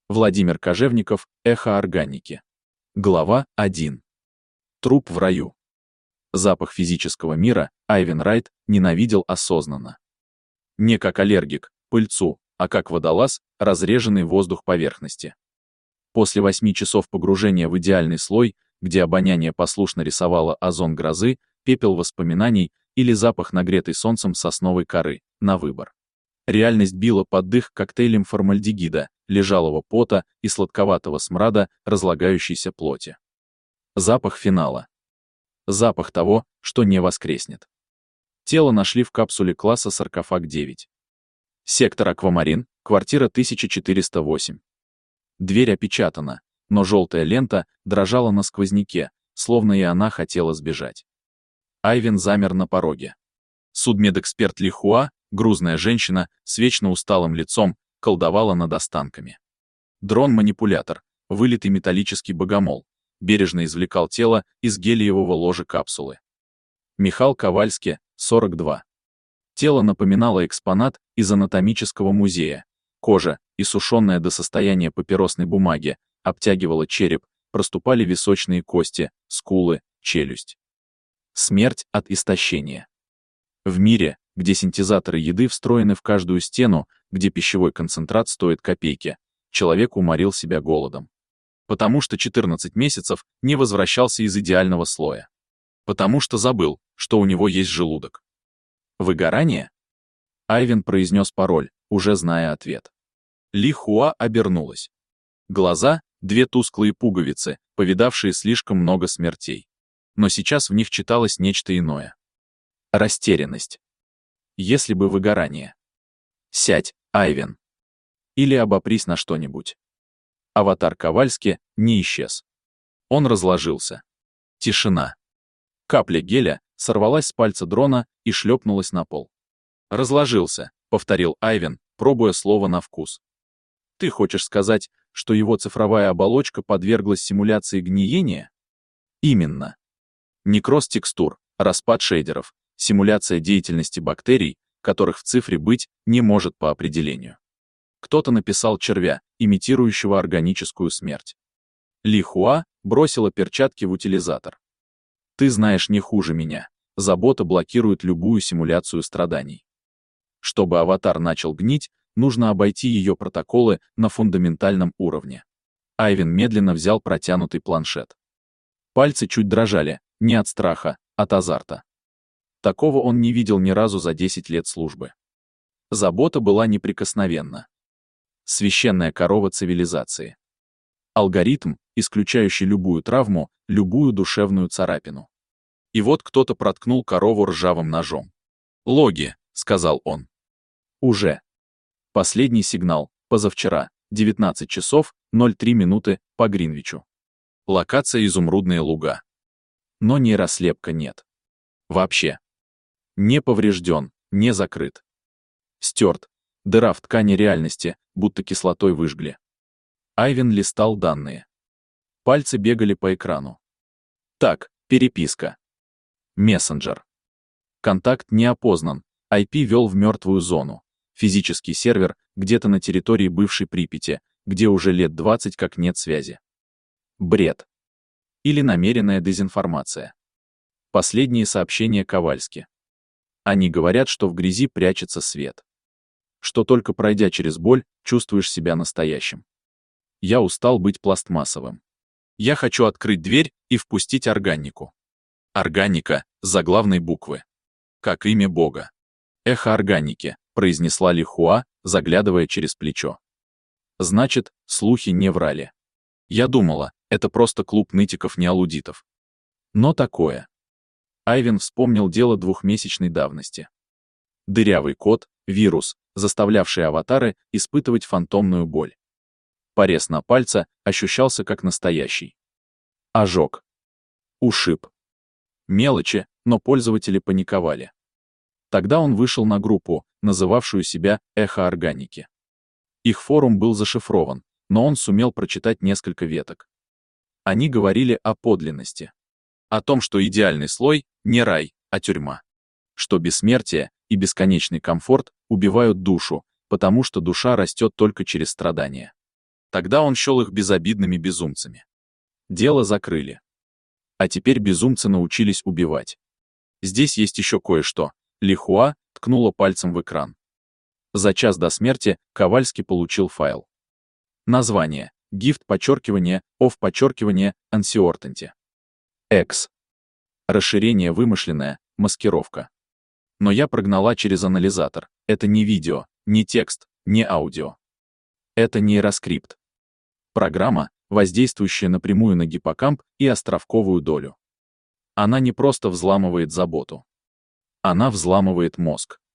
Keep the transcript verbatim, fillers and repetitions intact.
Владимир Кожевников, Эхо органики. Глава один. Труп в раю. Запах физического мира Айвен Райт ненавидел осознанно. Не как аллергик, пыльцу, а как водолаз, разреженный воздух поверхности. После восьми часов погружения в идеальный слой, где обоняние послушно рисовало озон грозы, пепел воспоминаний или запах нагретой солнцем сосновой коры, на выбор. Реальность била под дых коктейлем формальдегида, лежалого пота и сладковатого смрада разлагающейся плоти. Запах финала. Запах того, что не воскреснет. Тело нашли в капсуле класса саркофаг девять. Сектор Аквамарин, квартира тысяча четыреста восемь. Дверь опечатана, но желтая лента дрожала на сквозняке, словно и она хотела сбежать. Айвен замер на пороге. Судмедэксперт Ли Хуа, грузная женщина с вечно усталым лицом, колдовала над останками. Дрон-манипулятор, вылитый металлический богомол, бережно извлекал тело из гелиевого ложа капсулы. Михал Ковальски, сорок два. Тело напоминало экспонат из анатомического музея. Кожа, иссушенная до состояния папиросной бумаги, обтягивала череп, проступали височные кости, скулы, челюсть. Смерть от истощения. В мире, где синтезаторы еды встроены в каждую стену, где пищевой концентрат стоит копейки, человек уморил себя голодом. Потому что четырнадцать месяцев не возвращался из идеального слоя. Потому что забыл, что у него есть желудок. Выгорание? Айвен произнес пароль, уже зная ответ. Ли Хуа обернулась. Глаза — две тусклые пуговицы, повидавшие слишком много смертей. Но сейчас в них читалось нечто иное. Растерянность. Если бы выгорание. Сядь, Айвен. Или обопрись на что-нибудь. Аватар Ковальски не исчез. Он разложился. Тишина. Капля геля сорвалась с пальца дрона и шлепнулась на пол. «Разложился», — повторил Айвен, пробуя слово на вкус. «Ты хочешь сказать, что его цифровая оболочка подверглась симуляции гниения?» Именно. Некроз текстур, распад шейдеров, симуляция деятельности бактерий, которых в цифре быть не может по определению. Кто-то написал червя, имитирующего органическую смерть. Ли Хуа бросила перчатки в утилизатор. Ты знаешь не хуже меня. Забота блокирует любую симуляцию страданий. Чтобы аватар начал гнить, нужно обойти ее протоколы на фундаментальном уровне. Айвен медленно взял протянутый планшет. Пальцы чуть дрожали, не от страха, от азарта. Такого он не видел ни разу за десять лет службы. Забота была неприкосновенна. Священная корова цивилизации. Алгоритм, исключающий любую травму, любую душевную царапину. И вот кто-то проткнул корову ржавым ножом. «Логи», — сказал он. «Уже». Последний сигнал, позавчера, девятнадцать часов ноль три минуты по Гринвичу. Локация Изумрудные луга. Но нейрослепка нет. Вообще. Не поврежден, не закрыт. Стерт. Дыра в ткани реальности, будто кислотой выжгли. Айвен листал данные. Пальцы бегали по экрану. Так, переписка. Мессенджер. Контакт не опознан, ай пи вел в мертвую зону. Физический сервер где-то на территории бывшей Припяти, где уже лет двадцать как нет связи. Бред. Или намеренная дезинформация. Последние сообщения Ковальски. Они говорят, что в грязи прячется свет. Что только пройдя через боль, чувствуешь себя настоящим. Я устал быть пластмассовым. Я хочу открыть дверь и впустить органику. Органика, с заглавной буквы. Как имя Бога. Эхо органики, произнесла Ли Хуа, заглядывая через плечо. Значит, слухи не врали. Я думала, это просто клуб нытиков-неалудитов. Но такое. Айвен вспомнил дело двухмесячной давности. Дырявый код, вирус, заставлявший аватары испытывать фантомную боль. Порез на пальце ощущался как настоящий. Ожог. Ушиб. Мелочи, но пользователи паниковали. Тогда он вышел на группу, называвшую себя «Эхо органики». Их форум был зашифрован, но он сумел прочитать несколько веток. Они говорили о подлинности. О том, что идеальный слой — не рай, а тюрьма. Что бессмертие и бесконечный комфорт убивают душу, потому что душа растет только через страдания. Тогда он счел их безобидными безумцами. Дело закрыли. А теперь безумцы научились убивать. Здесь есть еще кое-что. Ли Хуа ткнула пальцем в экран. За час до смерти Ковальский получил файл. Название. Gift подчеркивание, of подчеркивание, Ансиортенте. X. Расширение вымышленное, маскировка. Но я прогнала через анализатор. Это не видео, не текст, не аудио. Это нейроскрипт. Программа, воздействующая напрямую на гиппокамп и островковую долю. Она не просто взламывает заботу. Она взламывает мозг.